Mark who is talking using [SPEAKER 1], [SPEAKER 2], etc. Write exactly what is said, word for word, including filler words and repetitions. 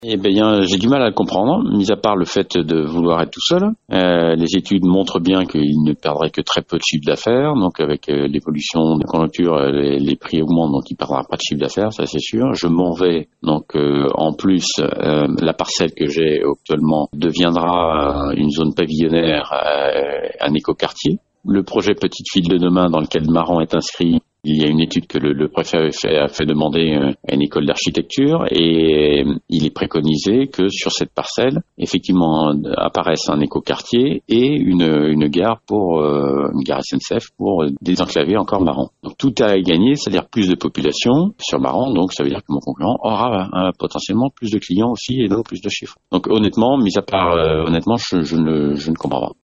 [SPEAKER 1] Eh bien, j'ai du mal à le comprendre, mis à part le fait de vouloir être tout seul. Euh, les études montrent bien qu'il ne perdrait que très peu de chiffre d'affaires. Donc, avec euh, l'évolution de conjoncture, euh, les, les prix augmentent, donc il perdra pas de chiffre d'affaires, ça c'est sûr. Je m'en vais. Donc, euh, en plus, euh, la parcelle que j'ai actuellement deviendra euh, une zone pavillonnaire, euh, un écoquartier. Le projet Petite Ville de demain, dans lequel Maran est inscrit, il y a une étude que le, le préfet a fait, a fait demander à une école d'architecture et il est préconisé que sur cette parcelle, effectivement, apparaisse un écoquartier et une, une gare pour euh, une gare S N C F pour désenclaver encore Maran. Donc tout a gagné, c'est-à-dire plus de population sur Maran, donc ça veut dire que mon concurrent aura hein, potentiellement plus de clients aussi et donc plus de chiffres. Donc honnêtement, mis à part, euh, honnêtement, je, je, ne, je ne comprends pas.